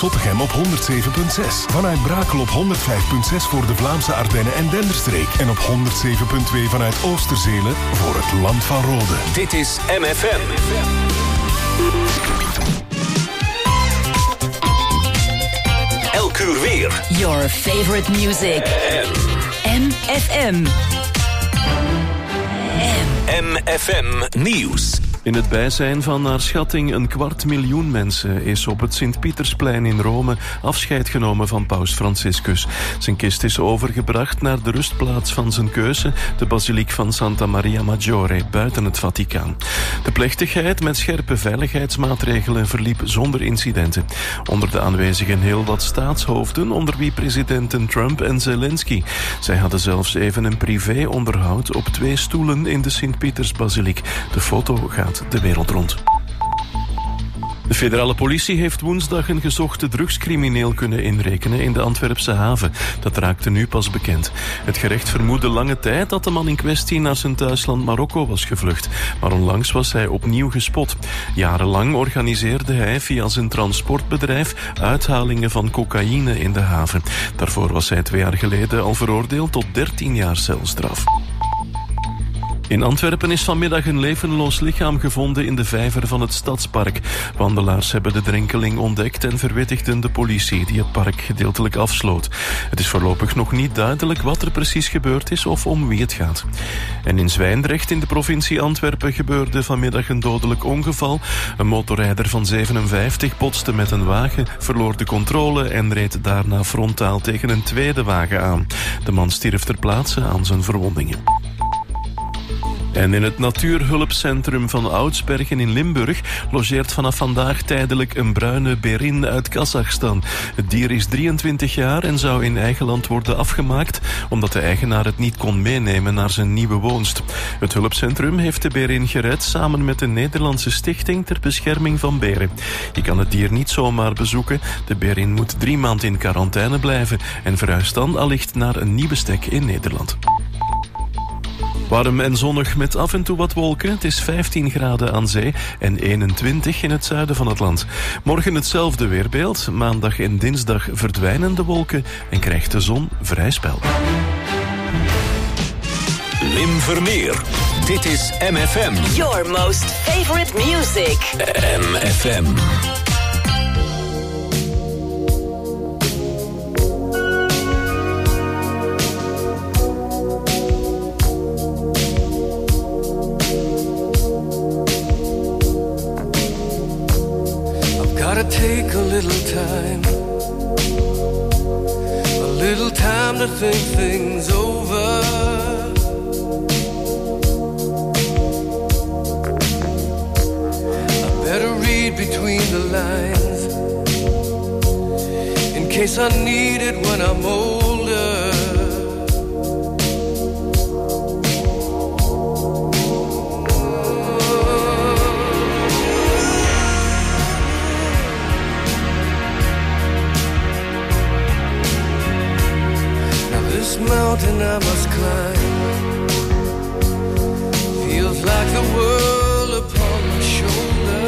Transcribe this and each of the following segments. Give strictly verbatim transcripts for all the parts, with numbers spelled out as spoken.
Zottegem op honderd zeven komma zes. Vanuit Brakel op honderd vijf komma zes voor de Vlaamse Ardennen en Denderstreek. En op honderd zeven komma twee vanuit Oosterzelen voor het Land van Rode. Dit is M F M. Elk uur weer. Your favorite music. M F M. M F M Nieuws. In het bijzijn van naar schatting een kwart miljoen mensen is op het Sint-Pietersplein in Rome afscheid genomen van paus Franciscus. Zijn kist is overgebracht naar de rustplaats van zijn keuze, de basiliek van Santa Maria Maggiore, buiten het Vaticaan. De plechtigheid met scherpe veiligheidsmaatregelen verliep zonder incidenten. Onder de aanwezigen heel wat staatshoofden, onder wie presidenten Trump en Zelensky. Zij hadden zelfs even een privé-onderhoud op twee stoelen in de Sint-Pietersbasiliek. De foto gaat de wereld rond. De federale politie heeft woensdag een gezochte drugscrimineel kunnen inrekenen in de Antwerpse haven. Dat raakte nu pas bekend. Het gerecht vermoedde lange tijd dat de man in kwestie naar zijn thuisland Marokko was gevlucht. Maar onlangs was hij opnieuw gespot. Jarenlang organiseerde hij via zijn transportbedrijf uithalingen van cocaïne in de haven. Daarvoor was hij twee jaar geleden al veroordeeld tot dertien jaar celstraf. In Antwerpen is vanmiddag een levenloos lichaam gevonden in de vijver van het Stadspark. Wandelaars hebben de drenkeling ontdekt en verwittigden de politie die het park gedeeltelijk afsloot. Het is voorlopig nog niet duidelijk wat er precies gebeurd is of om wie het gaat. En in Zwijndrecht in de provincie Antwerpen gebeurde vanmiddag een dodelijk ongeval. Een motorrijder van zevenenvijftig botste met een wagen, verloor de controle en reed daarna frontaal tegen een tweede wagen aan. De man stierf ter plaatse aan zijn verwondingen. En in het natuurhulpcentrum van Oudsbergen in Limburg logeert vanaf vandaag tijdelijk een bruine berin uit Kazachstan. Het dier is drieëntwintig jaar en zou in eigen land worden afgemaakt omdat de eigenaar het niet kon meenemen naar zijn nieuwe woonst. Het hulpcentrum heeft de berin gered samen met een Nederlandse stichting ter bescherming van beren. Je kan het dier niet zomaar bezoeken. De berin moet drie maanden in quarantaine blijven en verhuist dan allicht naar een nieuw bestek in Nederland. Warm en zonnig met af en toe wat wolken. Het is vijftien graden aan zee en eenentwintig in het zuiden van het land. Morgen hetzelfde weerbeeld. Maandag en dinsdag verdwijnen de wolken en krijgt de zon vrij spel. Wim Vermeer. Dit is M F M. Your most favorite music. M F M. Take a little time, a little time to think things over. I better read between the lines in case I need it when I'm older. Mountain I must climb feels like the world upon my shoulder.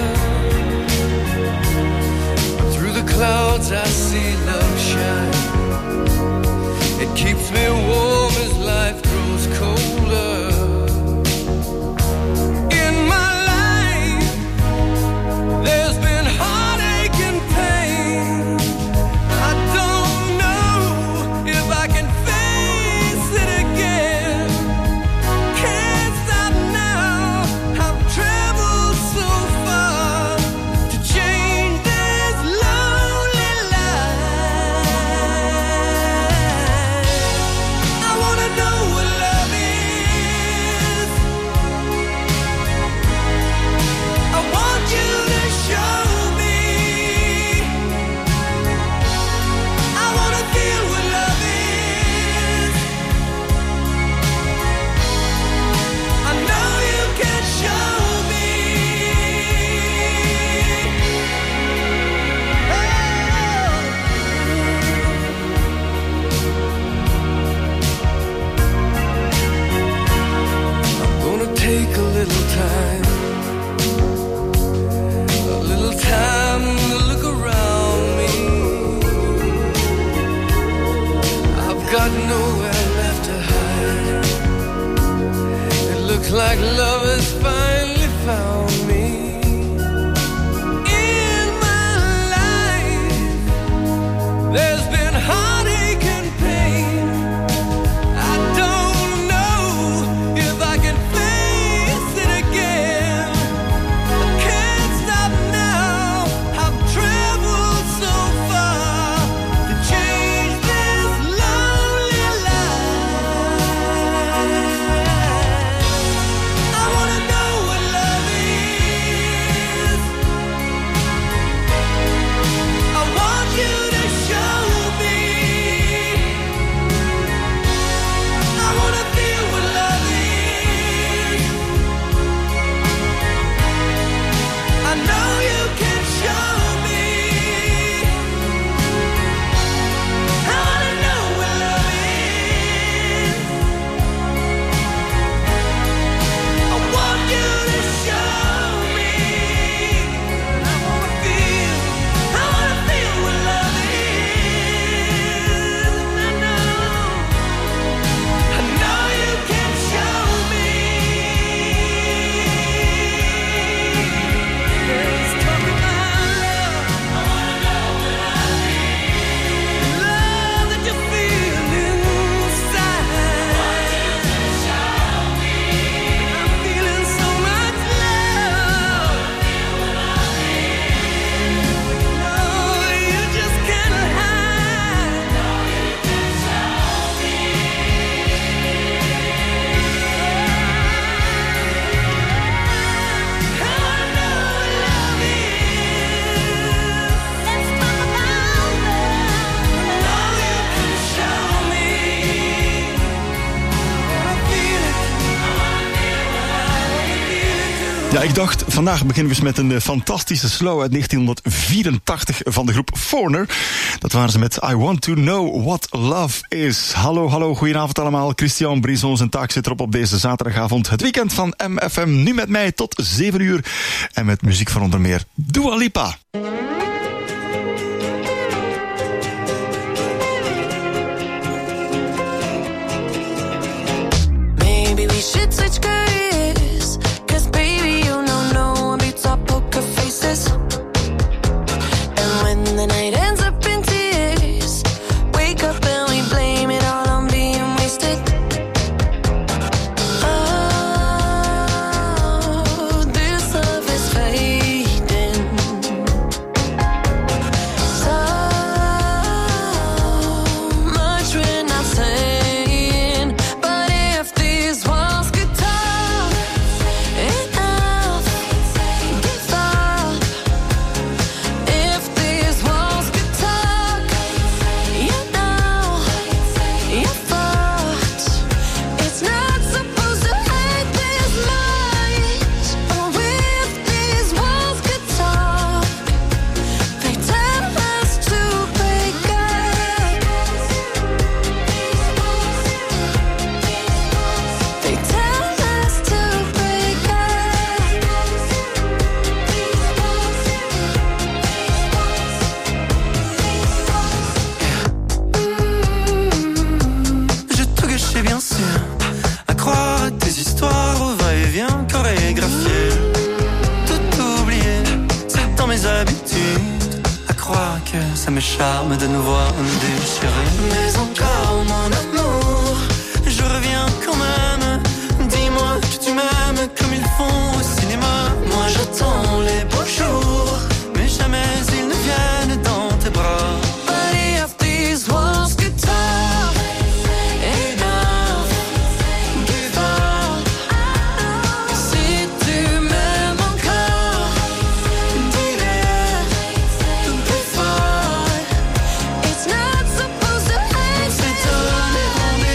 Through the clouds I see love shine. It keeps me warm as life grows colder. In my life there's been heartache and pain. I don't know if I can know what got nowhere left to hide. It looks like love has finally found me. In my life, there's been heartache and pain. I don't know if I can face it again. I can't stop now. I've traveled so far to change this lonely life. I wanna know what love is. I want you to show me. I wanna feel what love is. I know you can show me. I wanna know what love is. I want you to show me. I wanna feel, I wanna feel what love is. I know, I know you can show me. Let's talk about love. I wanna know what love is. Love that you feel inside. I'm feeling so much love. No, you just can't hide. I wanna know what love is. Let's talk about love. Know you can show me. I wanna feel it. I wanna feel it too. Ja, ik dacht, vandaag beginnen we eens met een eh, fantastische slow uit negentien vierentachtig van de groep Foreigner. Dat waren ze met I Want To Know What Love Is. Hallo, hallo, goedenavond allemaal. Christian Brison, zijn taak zit erop op deze zaterdagavond. Het weekend van M F M, nu met mij tot zeven uur. En met muziek van onder meer Dua Lipa. Maybe we should switch careers. Cause baby, you know no one beats our poker faces. And when the night ends up in tears, wake up and we blame it all on being wasted. Oh, this love is fading. So much we're not saying. But if these walls could talk, enough, give up. If these walls could talk, you know, you thought it's not supposed to hurt this much. Oh, if these walls could talk, they tell us to break up. They tell us to break up. J'ai tout gâché bien sûr, à croire à tes histoires au va-et-vient chorégraphié. Tout oublié, c'est dans mes habitudes, à croire que ça me charme de nous voir nous déchirer. Mais encore mon amour, je reviens quand même. Dis-moi que tu m'aimes comme ils font au cinéma. Moi j'attends les beaux jours, mais jamais ils ne viennent dans tes bras. But if these walls could talk, enough, give up. Si tu m'aimes encore, dis-le plus fort. It's not supposed to hurt. On s'est donné rendez-vous.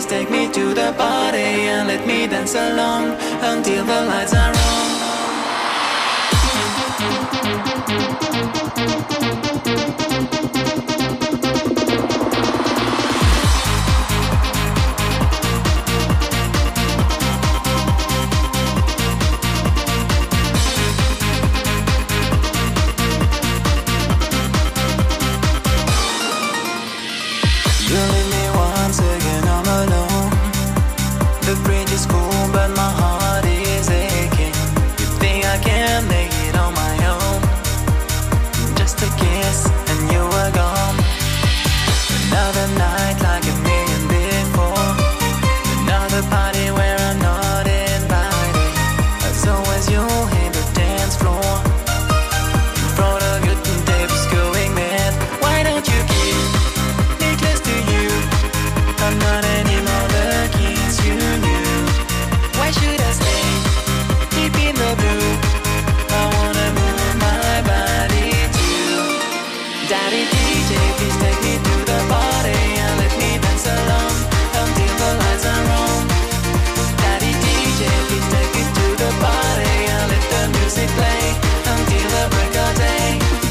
please take me to the party and let me dance along until the lights are on. You leave me once again, I'm alone. The bridge is cool, but my heart is aching. You think I can make it on my own? Just a kiss and you were gone. Another night like a million before. Another party where I'm not invited. As always you hit the dance floor. In front of you the tape's going mad. Why don't you keep me close to you? I'm not anymore the kids you knew. Why should I stay deep in the blue? I wanna move my body too. Daddy D J, please take me to the party and let me dance along until the lights are on. Daddy D J, please take me to the party and let the music play until the break of day.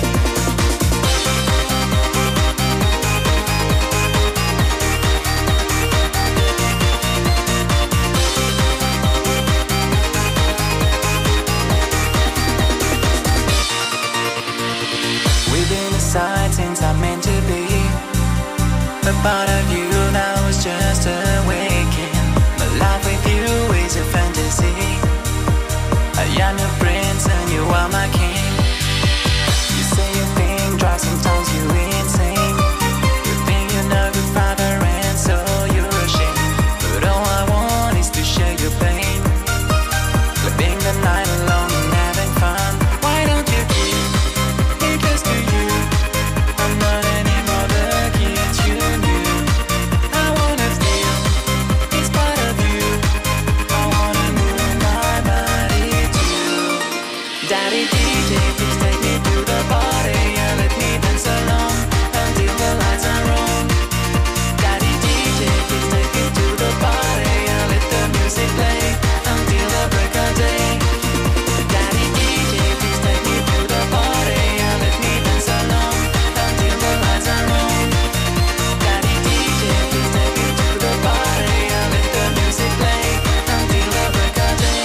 We've been aside since I'm meant to be. A part of you now is just awakening. My life with you is a fantasy. I am your prince and you are my king. You say you think drive, sometimes you insane. You think you're not a good father and so you're ashamed. But all I want is to share your pain. Living the night alone and having fun. Why don't you keep me close to you? I'm not anymore the kids you knew. I wanna feel it's part of you. I wanna move my body too. Daddy D J, please take me to the party and let me dance along until the lights are on. Daddy D J, please take me to the party and let the music play until the break of day. Daddy D J, please take me to the party and let me dance along until the lights are on. Daddy D J, please take me to the party and let the music play until the break of day.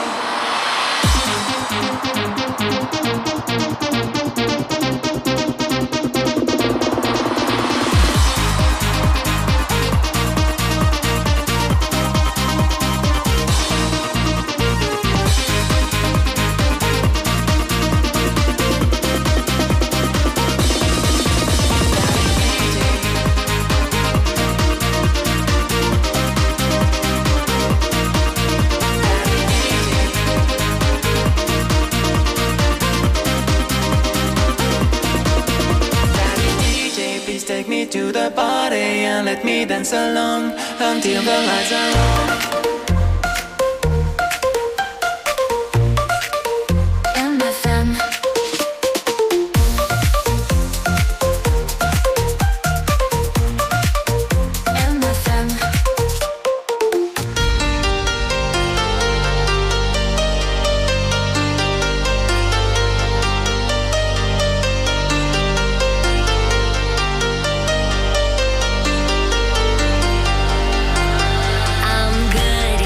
Daddy D J, please take me to the party and let me dance along until the lights are on. M F M. M F M. I'm good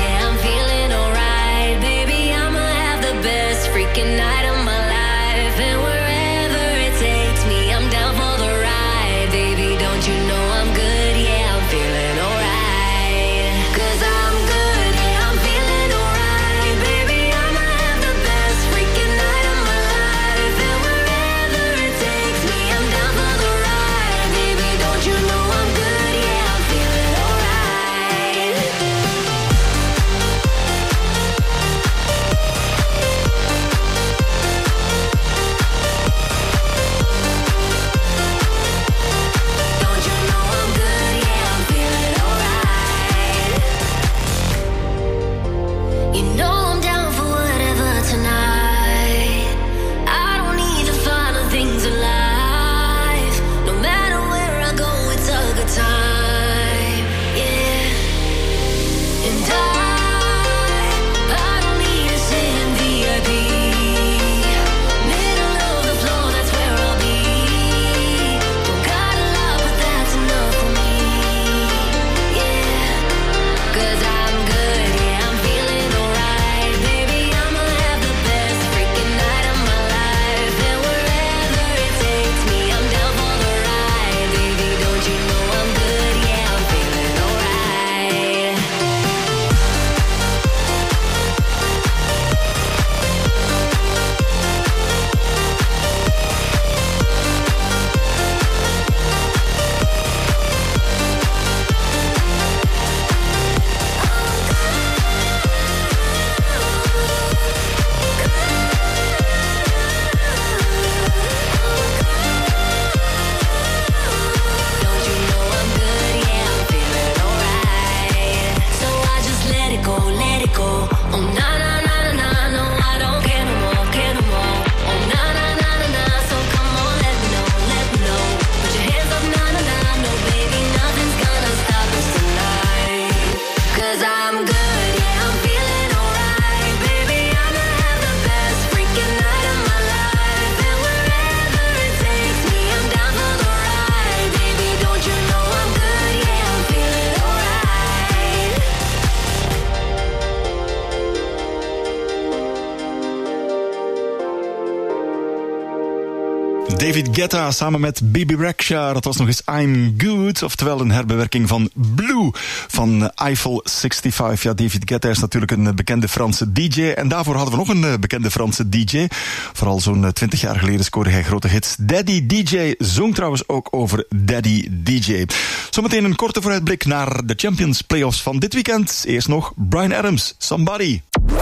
David Guetta samen met Bibi Rexha. Dat was nog eens I'm Good, oftewel een herbewerking van Blue van Eiffel zesenzestig. Ja, David Guetta is natuurlijk een bekende Franse D J. En daarvoor hadden we nog een bekende Franse D J. Vooral zo'n twintig jaar geleden scoorde hij grote hits. Daddy D J zong trouwens ook over Daddy D J. Zometeen een korte vooruitblik naar de Champions Playoffs van dit weekend. Eerst nog Bryan Adams, Somebody.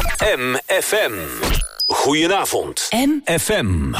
M F M. Goedenavond. M F M.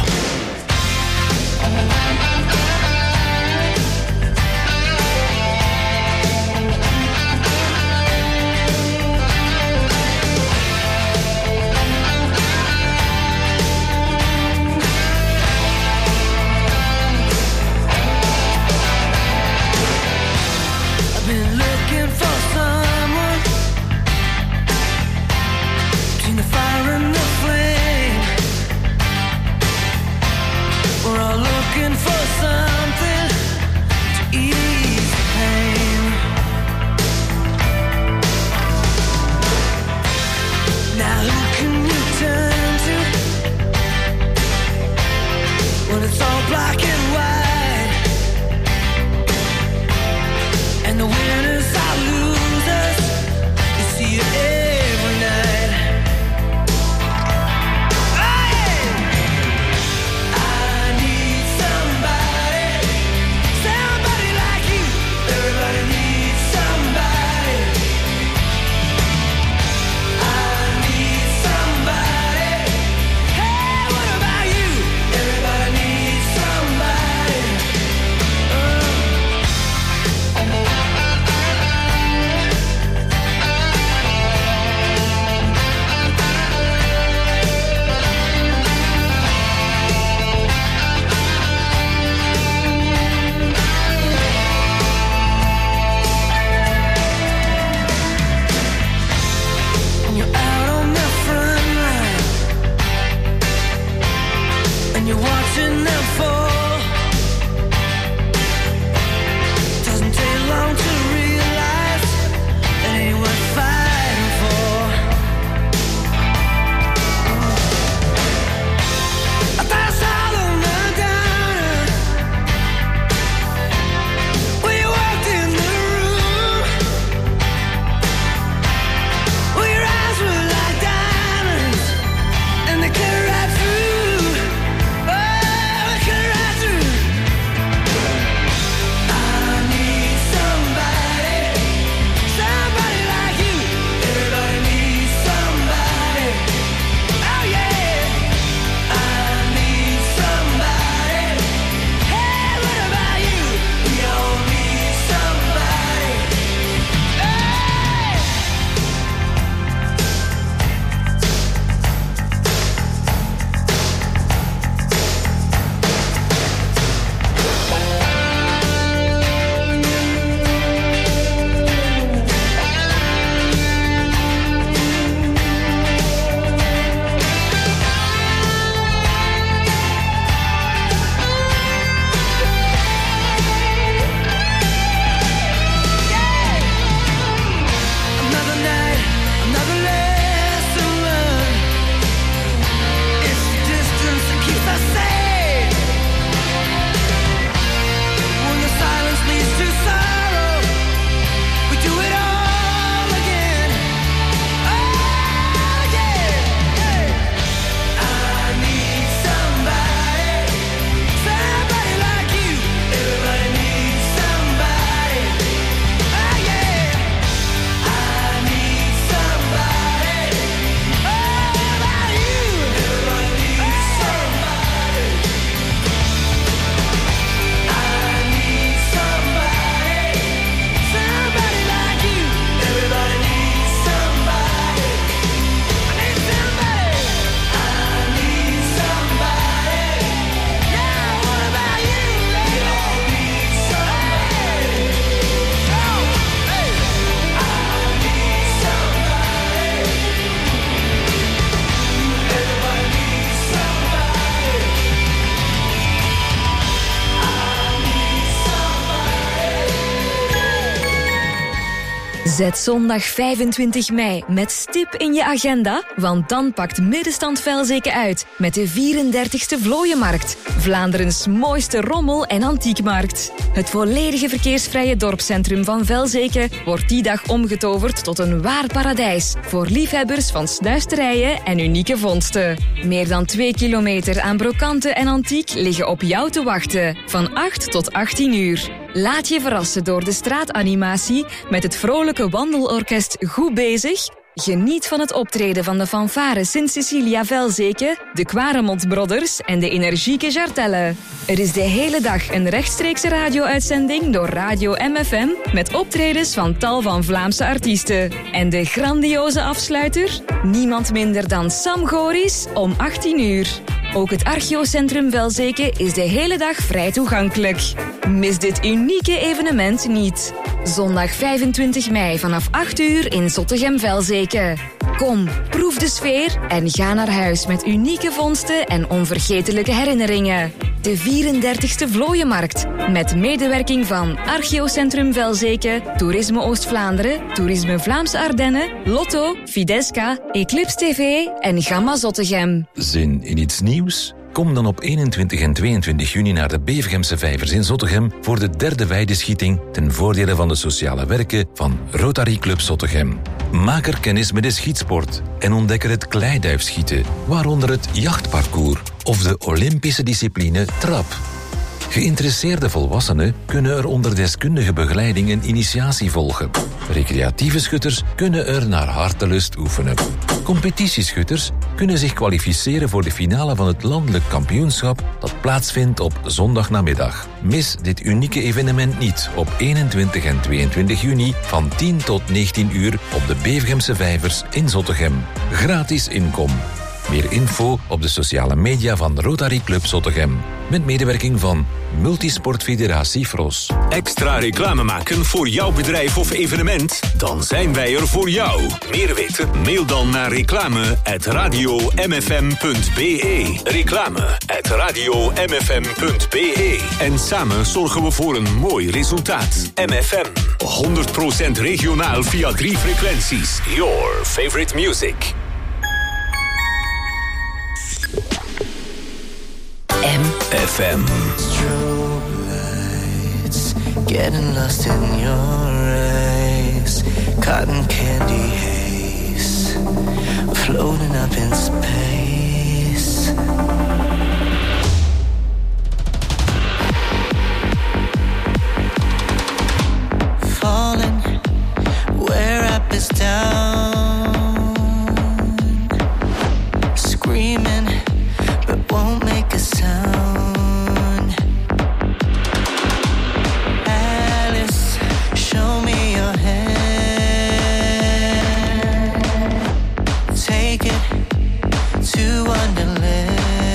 Could Zet zondag vijfentwintig mei met stip in je agenda, want dan pakt Middenstand Velzeke uit met de vierendertigste Vlooienmarkt. Vlaanderens mooiste rommel- en antiekmarkt. Het volledige verkeersvrije dorpscentrum van Velzeke wordt die dag omgetoverd tot een waar paradijs voor liefhebbers van snuisterijen en unieke vondsten. Meer dan twee kilometer aan brokanten en antiek liggen op jou te wachten, van acht tot achttien uur. Laat je verrassen door de straatanimatie met het vrolijke wandelorkest Goed Bezig. Geniet van het optreden van de fanfare Sint-Cecilia Velzeke, de Quaremont Brothers en de energieke Jartelle. Er is de hele dag een rechtstreekse radio-uitzending door Radio M F M met optredens van tal van Vlaamse artiesten. En de grandioze afsluiter? Niemand minder dan Sam Goris om achttien uur. Ook het Archeocentrum Velzeke is de hele dag vrij toegankelijk. Mis dit unieke evenement niet. Zondag vijfentwintig mei vanaf acht uur in Zottegem-Velzeke. Kom, proef de sfeer en ga naar huis met unieke vondsten en onvergetelijke herinneringen. De vierendertigste Vlooienmarkt, met medewerking van Archeocentrum Velzeke, Toerisme Oost-Vlaanderen, Toerisme Vlaamse Ardennen, Lotto, Fidesca, Eclipse T V en Gamma Zottegem. Zin in iets nieuws? Kom dan op eenentwintig en tweeëntwintig juni naar de Bevergemse Vijvers in Zottegem voor de derde weideschieting ten voordele van de sociale werken van Rotary Club Zottegem. Maak er kennis met de schietsport en ontdek er het kleiduifschieten, waaronder het jachtparcours of de Olympische discipline trap. Geïnteresseerde volwassenen kunnen er onder deskundige begeleiding een initiatie volgen. Recreatieve schutters kunnen er naar hartelust oefenen. Competitieschutters kunnen zich kwalificeren voor de finale van het landelijk kampioenschap dat plaatsvindt op zondagnamiddag. Mis dit unieke evenement niet op eenentwintig en tweeëntwintig juni van tien tot negentien uur op de Bevergemse Vijvers in Zottegem. Gratis inkom. Meer info op de sociale media van Rotary Club Zottegem. Met medewerking van Multisport Federatie Fros. Extra reclame maken voor jouw bedrijf of evenement? Dan zijn wij er voor jou. Meer weten? Mail dan naar reclame at radio m f m punt b e. Reclame at radio m f m punt b e. En samen zorgen we voor een mooi resultaat. M F M. honderd procent regionaal via drie frequenties. Your favorite music. M F M. Strobe lights, getting lost in your eyes. Cotton candy haze, floating up in space. Falling where up is down. Screaming but won't make a sound. Alice, show me your hand. Take it to Wonderland.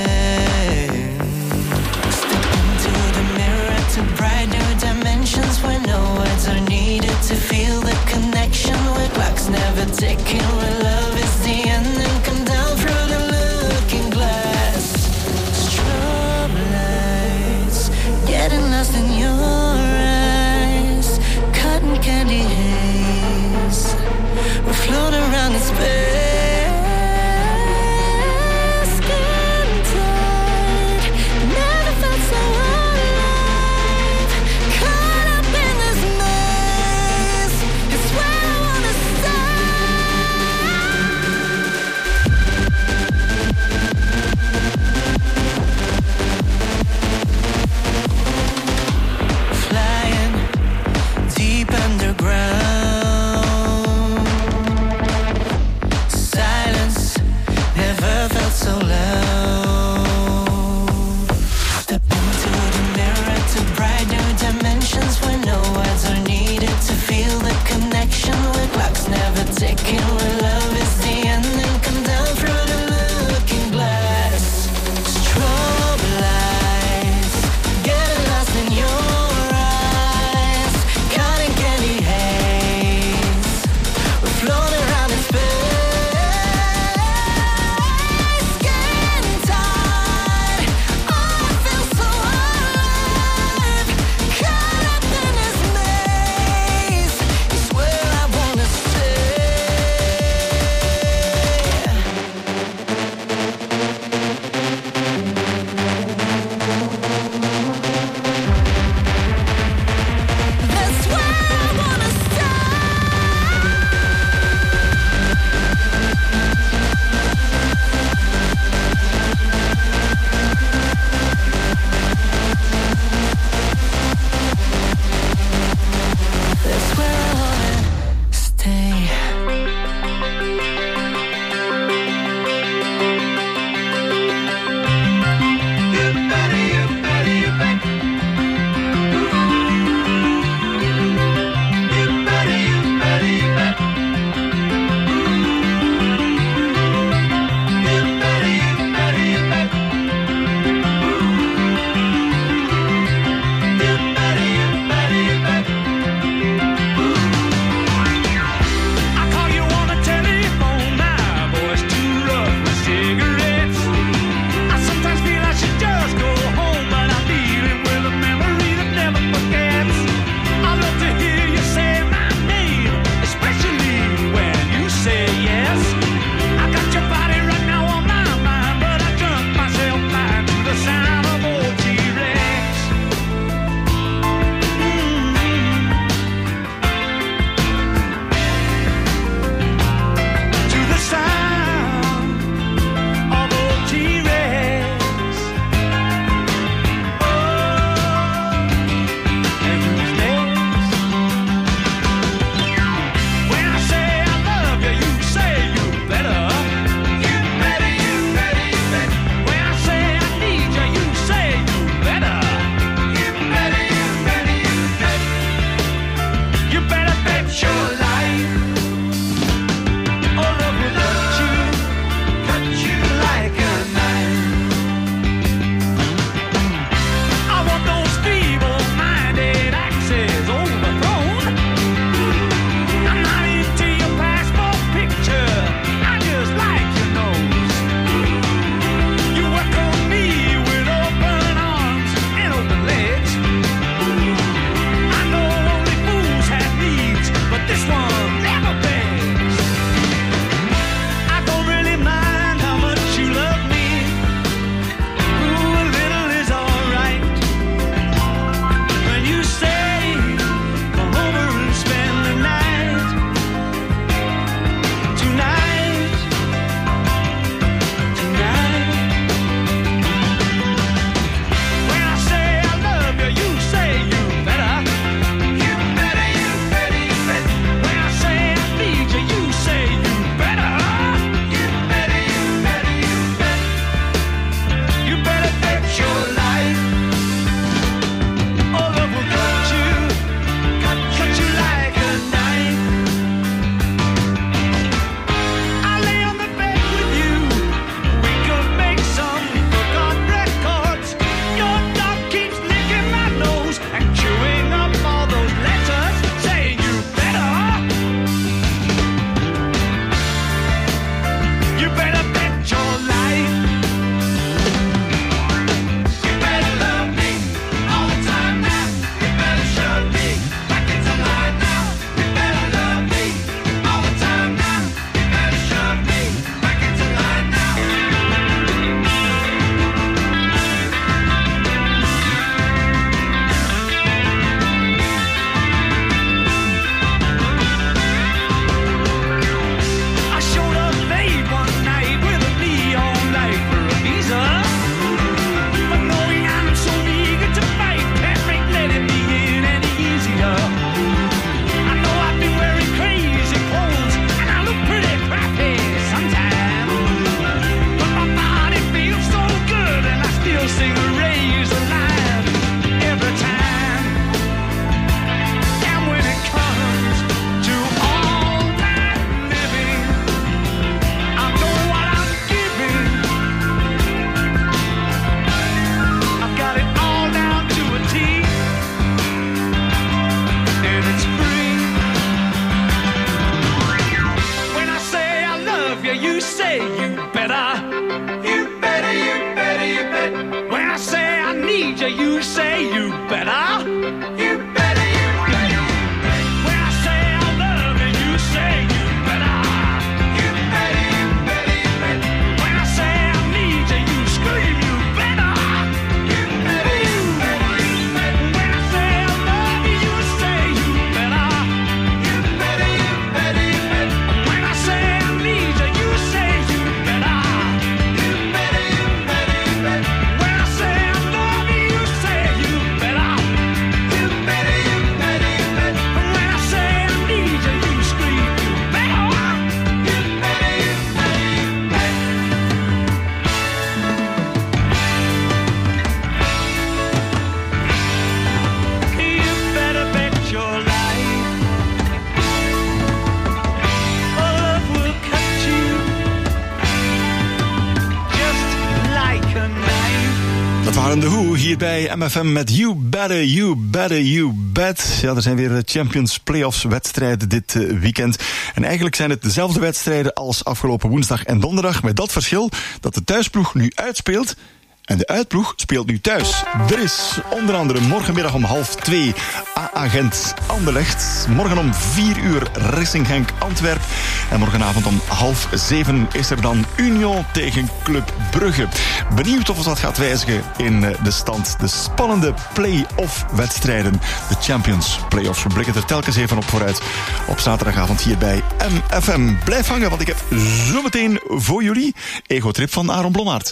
waren de Who hier bij M F M met You Better, You Better, You Bet. Ja, er zijn weer Champions Playoffs wedstrijden dit uh, weekend. En eigenlijk zijn het dezelfde wedstrijden als afgelopen woensdag en donderdag. Met dat verschil dat de thuisploeg nu uitspeelt en de uitploeg speelt nu thuis. Er is onder andere morgenmiddag om half twee A-agent Anderlecht. Morgen om vier uur Racing Genk Antwerp. En morgenavond om half zeven is er dan Union tegen Club Brugge. Benieuwd of het wat gaat wijzigen in de stand. De spannende play-off wedstrijden. De Champions Playoffs. We blikken er telkens even op vooruit. Op zaterdagavond hier bij M F M. Blijf hangen, want ik heb zometeen voor jullie Ego-trip van Aaron Blommaert.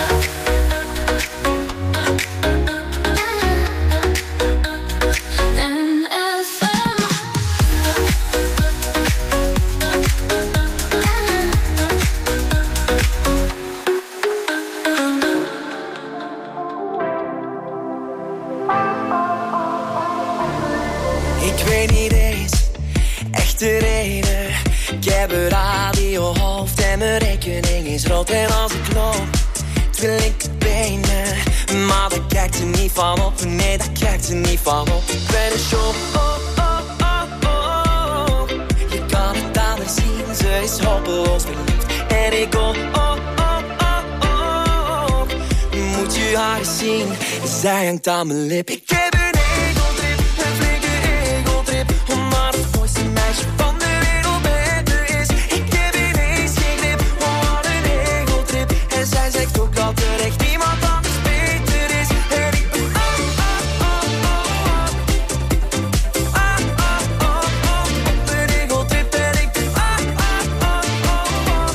Mijn rekening is rood en als ik loop, wil ik het benen. Maar daar kijkt ze niet van op, nee, daar kijkt ze niet van op. Ik ben een shop, oh, oh, oh, oh. Je kan het aan haar zien, ze is hopeloos verliefd. En ik op, oh, oh, oh, oh. Moet je haar eens zien, zij hangt aan mijn lip. Ik heb een egotrip, een flinke egotrip. Omdat het mooiste meisje van de wereld beter is. Ik heb ineens geen grip, wat een egotrip. En zij zegt ook dat er echt niemand anders beter is. En ik ben oh, oh, oh, oh, oh. Ah, oh, oh, oh. Op een egotrip en ik ben ah, oh, oh, oh, oh.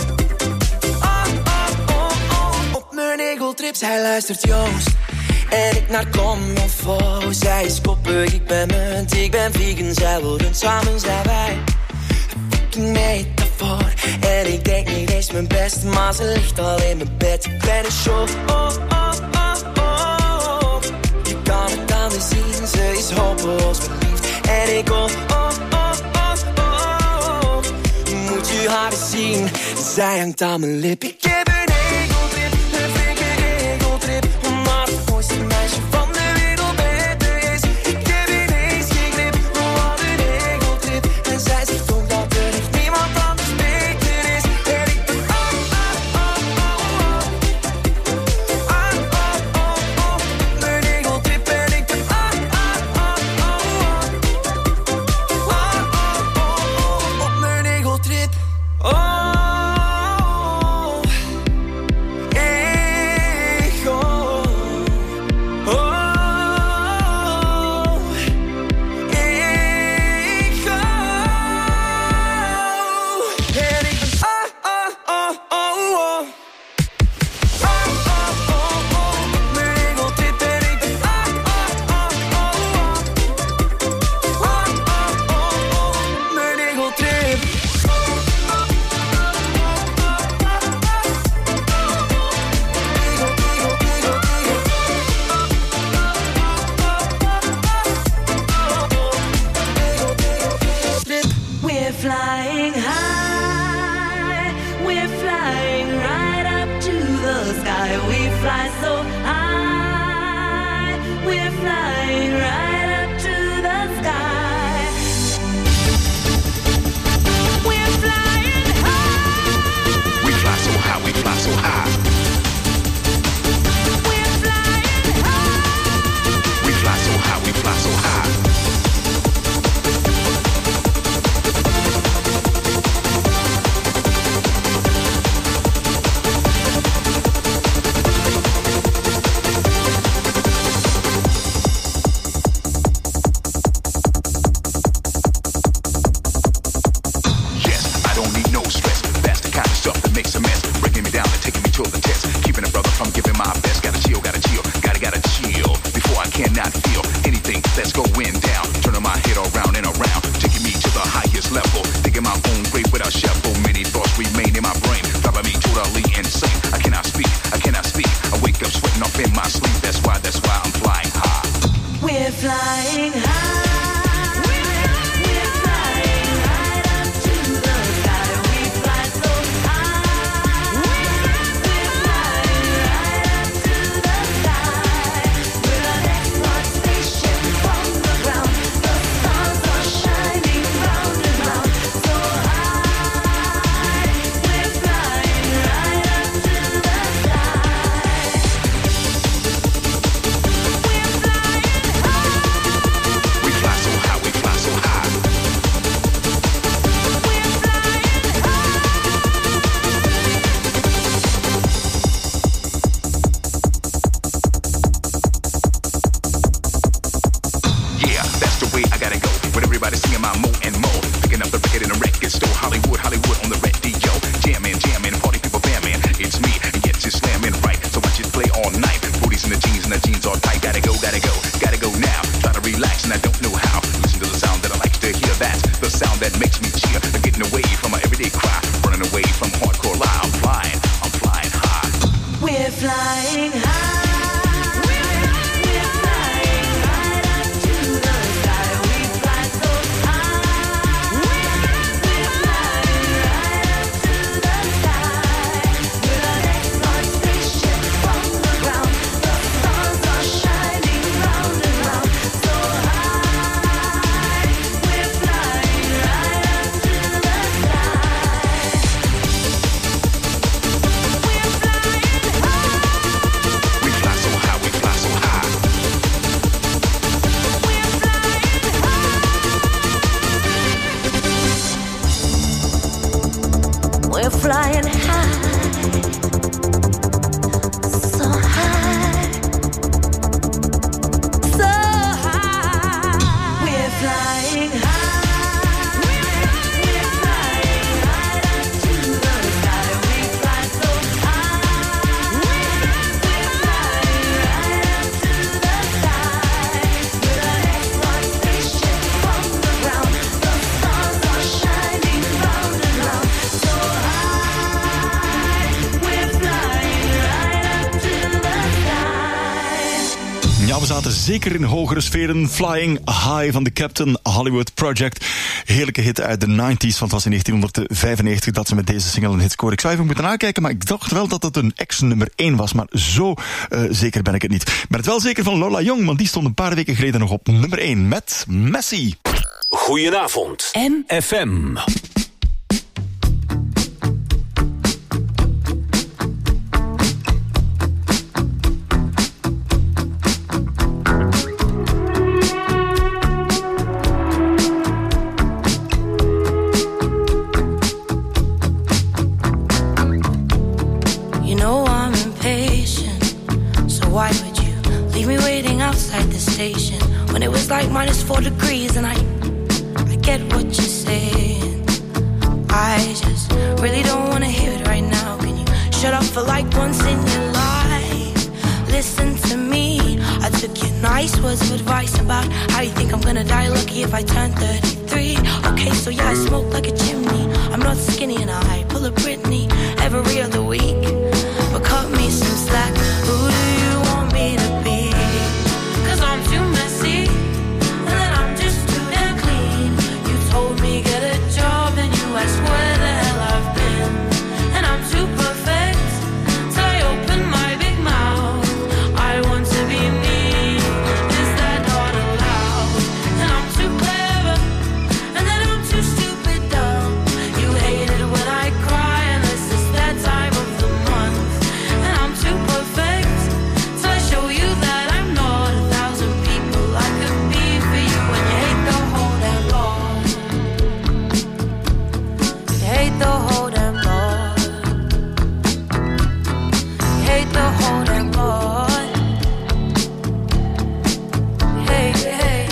Ah, oh, oh, oh. Op mijn egotrip, zij luistert Joost. En ik naar Commonfo. Zij is koppig, ik ben munt, ik ben vegan. Zij worden samen zijn wij een fucking metafoor. En ik denk niet eens mijn best, maar ze ligt al in mijn bed. Ik ben een show, oh, oh, oh, oh. Je kan het aan haar zien, ze is hopeloos verliefd. En ik oh, oh, oh, oh, oh. Moet je haar eens zien, zij hangt aan mijn lip. Ik heb een egotrip, een flinke egotrip. Omdat het mooiste meisje van de wereld beter is. Ik heb ineens geen grip, wat een egotrip. En zij zegt ook dat er echt niemand anders beter is. En ik ben oh, oh, oh, oh, oh. Ah, oh, oh, oh. Mijn egotrip en ik ben ah, ah, ah, ah, ah. Ah, oh, oh, oh. Op mijn egotrip. Oh, flying high. Zeker in hogere sferen. Flying High van de Captain Hollywood Project. Heerlijke hit uit de negentig, want het was in negentien vijfennegentig dat ze met deze single een hit scoren. Ik zou even moeten nakijken, maar ik dacht wel dat het een ex-nummer één was. Maar zo uh, zeker ben ik het niet. Ik ben het wel zeker van Lola Young, want die stond een paar weken geleden nog op nummer één met Messi. Goedenavond. M F M. When it was like minus four degrees and I I get what you're saying. I just really don't wanna hear it right now. Can you shut up for like once in your life? Listen to me. I took your nice words of advice about how you think I'm gonna die lucky if I turn thirty-three. Okay, so yeah, I smoke like a chimney. I'm not skinny and I pull a Britney every other week. But cut me some slack. Who do you want me to be? Cause I'm too messy, and then I'm just too damn clean. You told me get a job, and you asked where the hell I've been. And I'm too perfect, so I open my big mouth. I want to be me, is that not allowed? And I'm too clever, and then I'm too stupid dumb. You hate it when I cry, unless it's that time of the month. And I'm too perfect, so I show you that I'm not a thousand people I could be for you. When you hate the whole damn lot, you hate the whole damn lot, you hate the whole damn lot. Hey, hey.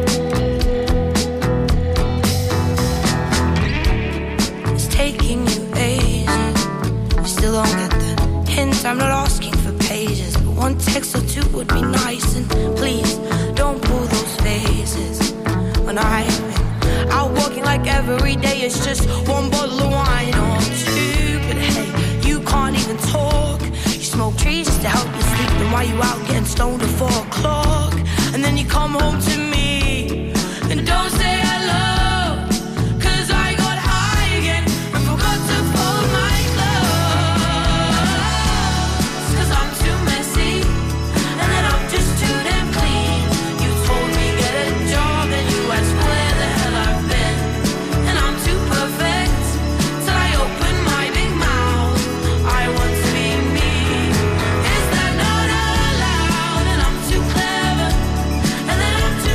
It's taking you ages, you still don't get the hint. I'm not asking for pages, but one text or two would be nice. And please, don't pull those faces when I'm out walking like every day. It's just one bottle of wine or two. But hey, you can't even talk. You smoke trees just to help you sleep. Then why you out getting stoned at four o'clock? And then you come home to me. And don't say hello, 'cause I got high again and forgot to fold my clothes. 'Cause I'm too messy and then I'm just too damn clean. You told me get a job and you asked where the hell I've been. And I'm too perfect till I open my big mouth. I want to be me. Is that not allowed? And I'm too clever and then I'm too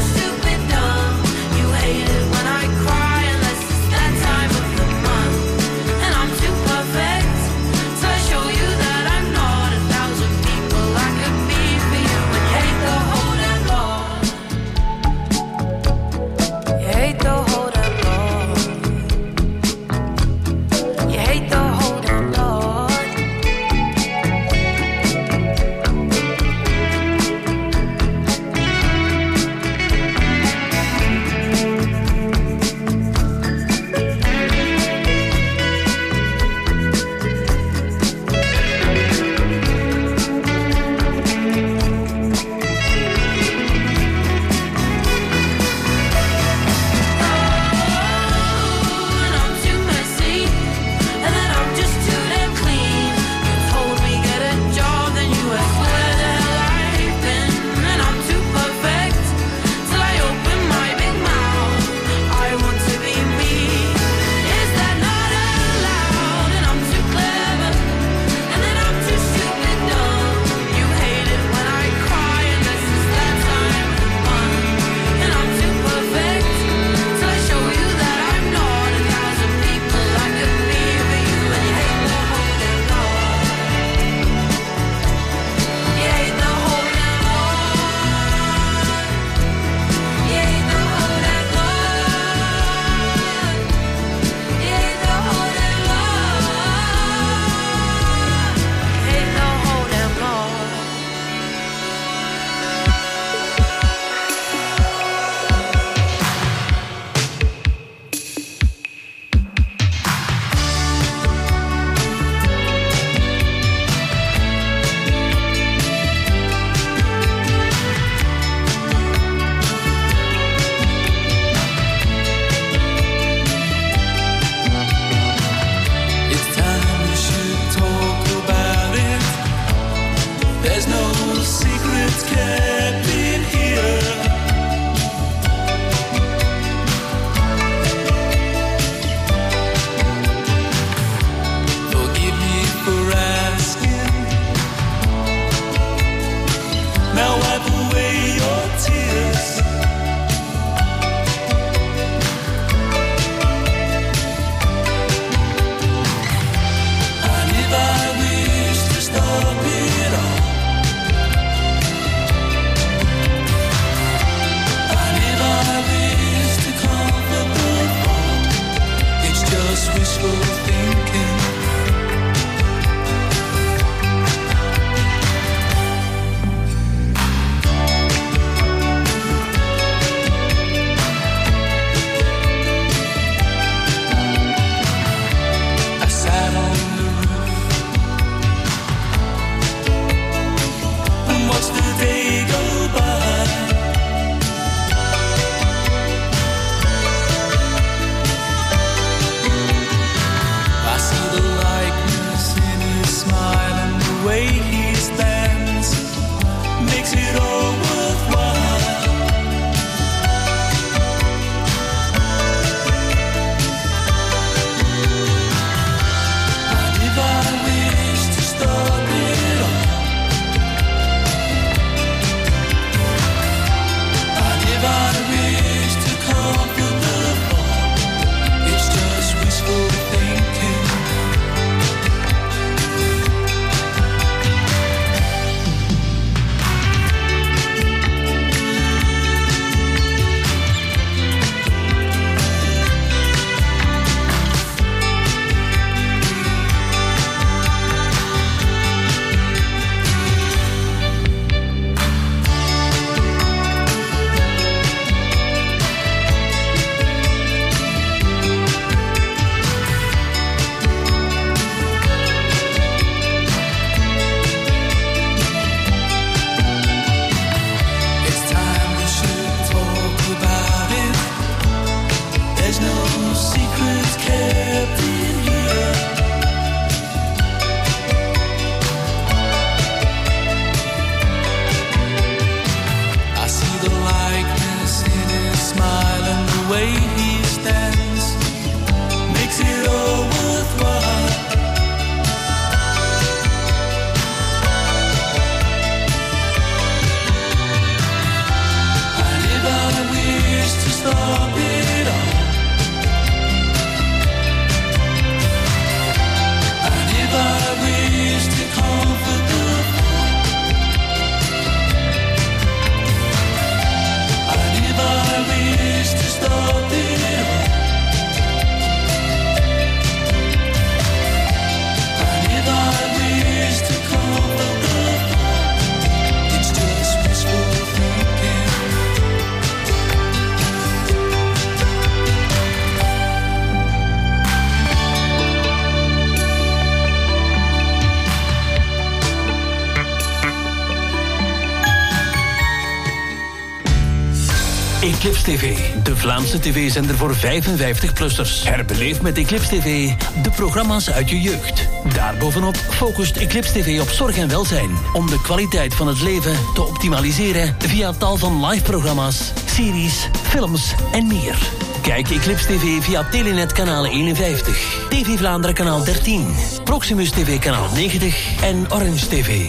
Eclipse T V, de Vlaamse tv-zender voor vijfenvijftig-plussers. Herbeleef met Eclipse T V de programma's uit je jeugd. Daarbovenop focust Eclipse T V op zorg en welzijn, om de kwaliteit van het leven te optimaliseren via tal van live-programma's, series, films en meer. Kijk Eclipse T V via Telenet kanaal eenenvijftig, T V Vlaanderen kanaal dertien, Proximus T V kanaal negentig en Orange T V.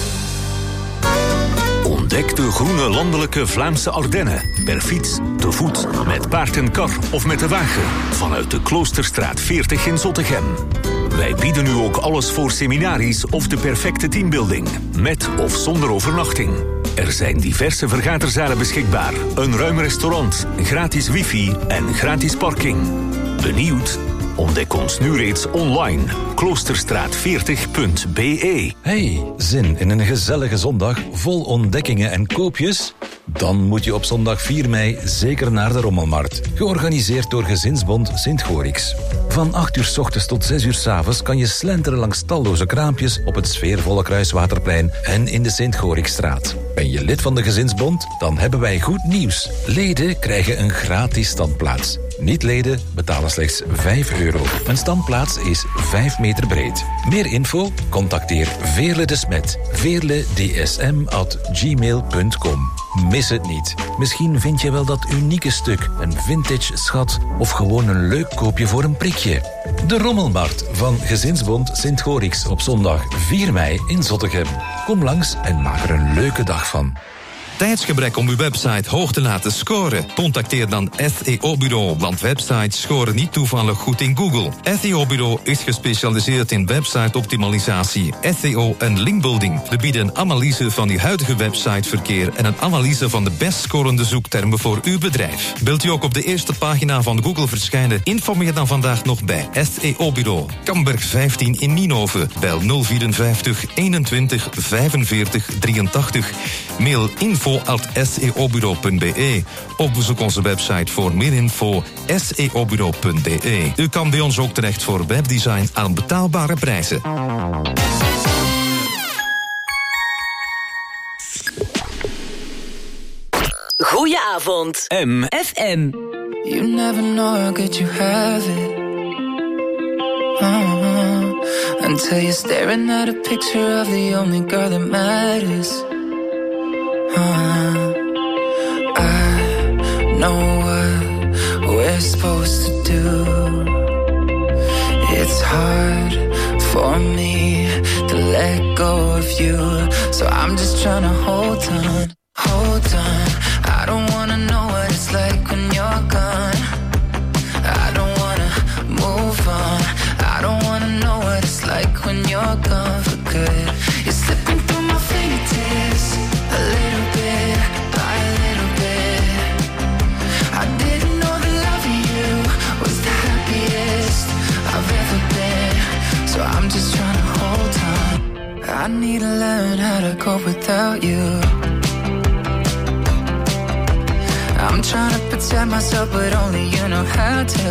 Ontdek de groene landelijke Vlaamse Ardennen. Per fiets, te voet, met paard en kar of met de wagen. Vanuit de Kloosterstraat veertig in Zottegem. Wij bieden nu ook alles voor seminaries of de perfecte teambuilding. Met of zonder overnachting. Er zijn diverse vergaderzalen beschikbaar. Een ruim restaurant, gratis wifi en gratis parking. Benieuwd? Ontdek ons nu reeds online. kloosterstraat veertig punt b e. Hey, zin in een gezellige zondag vol ontdekkingen en koopjes? Dan moet je op zondag vier mei zeker naar de Rommelmarkt. Georganiseerd door Gezinsbond Sint-Gorix. Van acht uur 's ochtends tot zes uur 's avonds kan je slenteren langs talloze kraampjes op het sfeervolle Kruiswaterplein en in de Sint-Gorixstraat. Ben je lid van de Gezinsbond? Dan hebben wij goed nieuws. Leden krijgen een gratis standplaats. Niet-leden betalen slechts vijf euro. Een standplaats is vijf meter breed. Meer info? Contacteer Veerle de Smet. veerle d s m at gmail punt com. Mis het niet. Misschien vind je wel dat unieke stuk, een vintage schat of gewoon een leuk koopje voor een prikje. De Rommelmarkt van Gezinsbond Sint-Gorix op zondag vier mei in Zottegem. Kom langs en maak er een leuke dag van. Tijdsgebrek om uw website hoog te laten scoren? Contacteer dan S E O-bureau, want websites scoren niet toevallig goed in Google. S E O-bureau is gespecialiseerd in website-optimalisatie, S E O en linkbuilding. We bieden een analyse van uw huidige websiteverkeer en een analyse van de best scorende zoektermen voor uw bedrijf. Wilt u ook op de eerste pagina van Google verschijnen? Informeer dan vandaag nog bij S E O-bureau. Kamberg vijftien in Nienhoven. Bel nul vierenvijftig eenentwintig vijfenveertig drieëntachtig. Mail info at s e o bureau punt b e of bezoek onze website voor meer info s e o bureau punt b e. U kan bij ons ook terecht voor webdesign aan betaalbare prijzen. Goedenavond. M. F M. You never know how good you have it. Uh-huh. Until you're staring at a picture of the only girl that matters. Uh, I know what we're supposed to do. It's hard for me to let go of you, so I'm just trying to hold on, hold on. I don't wanna know what it's like when you're gone. I don't wanna move on. I don't wanna know what it's like when you're gone for good. You're slipping through my fingertips, a little bit by a little bit. I didn't know that loving you was the happiest I've ever been, so I'm just trying to hold on. I need to learn how to cope without you. I'm trying to protect myself, but only you know how to.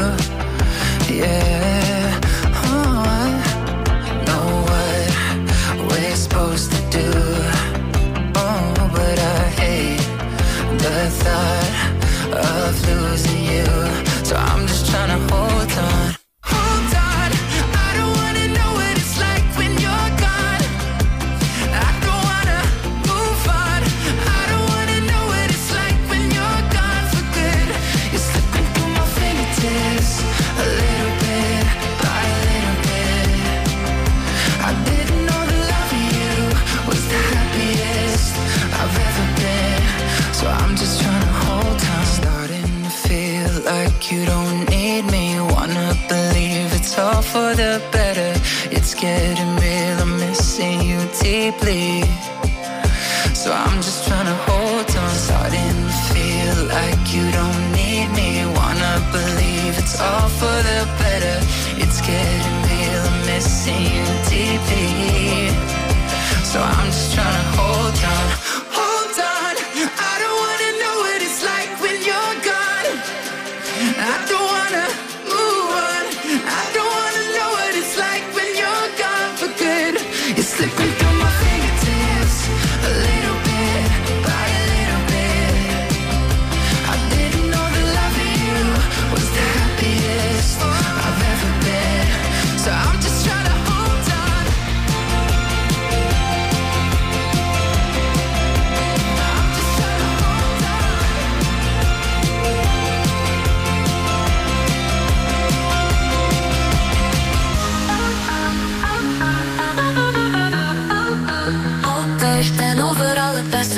Yeah, oh, I know what we're supposed to do. Oh, but I hate the thought of losing you, so I'm just trying to hold on. Hold on, I don't wanna know what it's like when you're gone. I don't wanna move on. I don't wanna know what it's like when you're gone for good. You're slipping through my fingertips, a little bit by a little bit. I didn't know that loving you was the happiest I've ever been, so I'm just trying to hold on. Starting to feel like you don't need me. Wanna believe it's all for the better. It's getting real, I'm missing you deeply, so I'm just trying to hold on. Starting to feel like you don't need me. Wanna believe it's all for the better. It's getting real, I'm missing you deeply, so I'm just trying to hold on. Hold on, I don't wanna know what it's like when you're gone. I don't wanna move on. I don't wanna know what it's like when you're gone for good. You're slipping through my fingertips, a little bit by a little bit.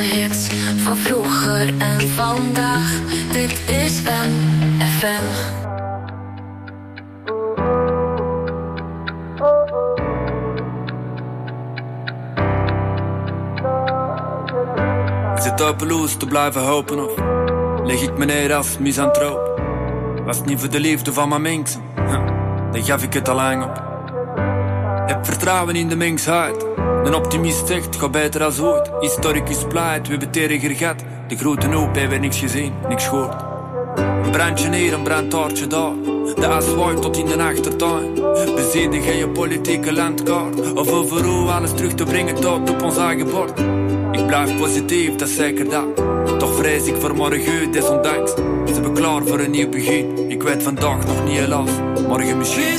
hits van vroeger en vandaag. Dit is M F M. Zit hopeloos te blijven hopen of leg ik me neer als misantroop? Was het niet voor de liefde van mijn mensen, dan gaf ik het al lang op. Heb vertrouwen in de mensheid. Een optimist zegt, ga beter als ooit. Historicus pleit, we hebben terger gehad. De grote hoop hebben we niks gezien, niks gehoord. Een brandje hier, een brandtaartje daar. De as waait tot in de achtertuin. Bezien geen je politieke landkaart. Of over hoe alles terug te brengen tot op ons eigen bord. Ik blijf positief, dat is zeker dat. Toch vrees ik voor morgen, desondanks. Ze hebben klaar voor een nieuw begin. Ik weet vandaag nog niet helaas, morgen misschien.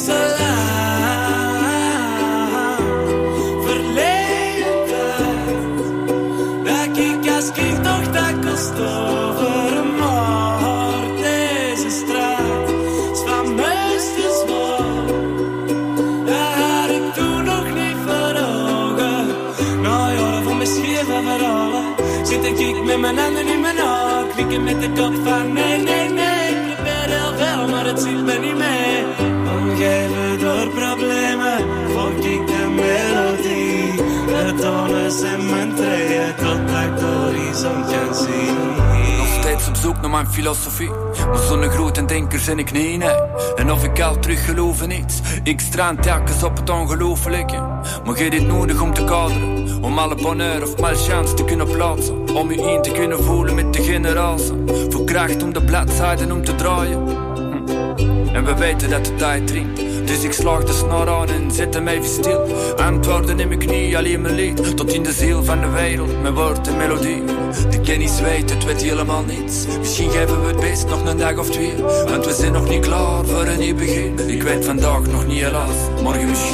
Als kind toch dat kost over een moord. Deze straat is van meesters waar. Dat had ik toen nog niet voor ogen. Nou ja, van mijn scheve verhalen zit ik met mijn handen in mijn oog. Knikken met de kop van nee, nee, nee. Ik probeer heel veel, maar het zit me niet mee. Omgeven door problemen, volg ik de melodie. De tonen zijn mijn treden, totdat ik de horizon kan zien. Nog steeds op zoek naar mijn filosofie. Maar zo'n grote denker zijn ik niet, nee. En of ik al terug geloof in iets. Ik strand telkens op het ongelooflijke. Maar je dit nodig om te kaderen. Om alle bonheur of malchance te kunnen plaatsen. Om je in te kunnen voelen met de generatie. Voor kracht om de bladzijden om te draaien. Hm. En we weten dat de tijd dringt. Dus ik slaag de snor aan en zet hem even stil. Antwoorden in mijn knie, alleen mijn lied. Tot in de ziel van de wereld, mijn woord en melodie. De kennis weet, het weet helemaal niets. Misschien geven we het best nog een dag of twee. Want we zijn nog niet klaar voor een nieuw begin. Ik weet vandaag nog niet helaas, morgen misschien.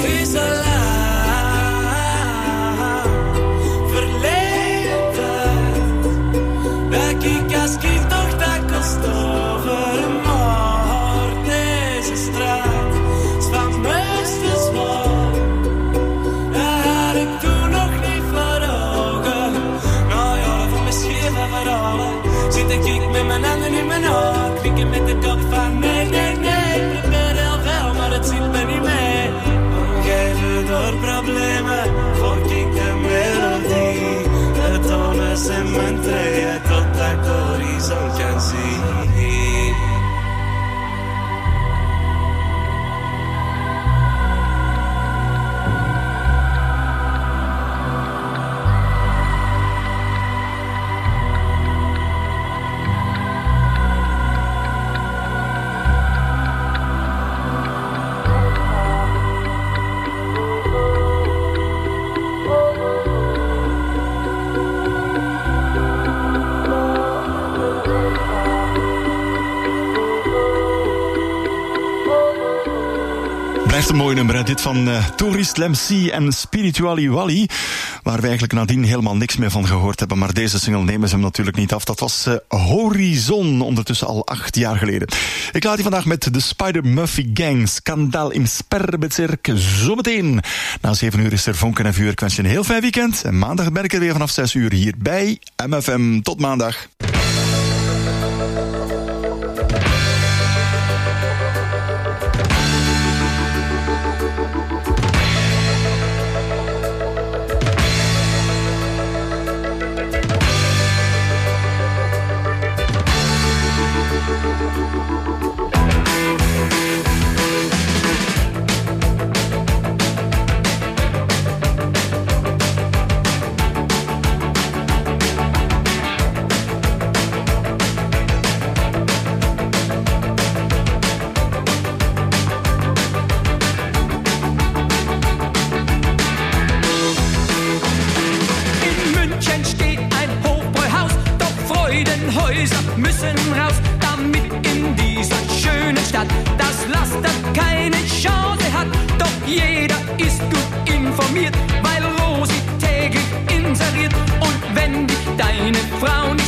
Dat ik als kind toch dat kost over een moord. Deze straat is van meesters waar. Dat had ik toen nog niet voor ogen. Nou ja, van mijn scheve verhalen zit ik met mijn handen in mijn oog. Knikken met de kop van nee, nee, nee. Ik probeer heel veel, maar het zit me niet mee. Omgeven door problemen, volg ik de melodie. De tonen zijn mijn treden, totdat ik de horizon kan zien. Blijft een mooi nummer, hè? Dit van uh, Tourist Lemcy en Spirituali Wally, waar we eigenlijk nadien helemaal niks meer van gehoord hebben. Maar deze single nemen ze hem natuurlijk niet af. Dat was uh, Horizon, ondertussen al acht jaar geleden. Ik laat je vandaag met de Spider-Murphy Gang, Skandal im Sperrbezirk. Zometeen na zeven uur is er vonken en vuur. Ik wens je een heel fijn weekend. En maandag ben ik er weer vanaf zes uur hier bij M F M. Tot maandag. Weil Rosi täglich inseriert und wenn dich deine Frau nicht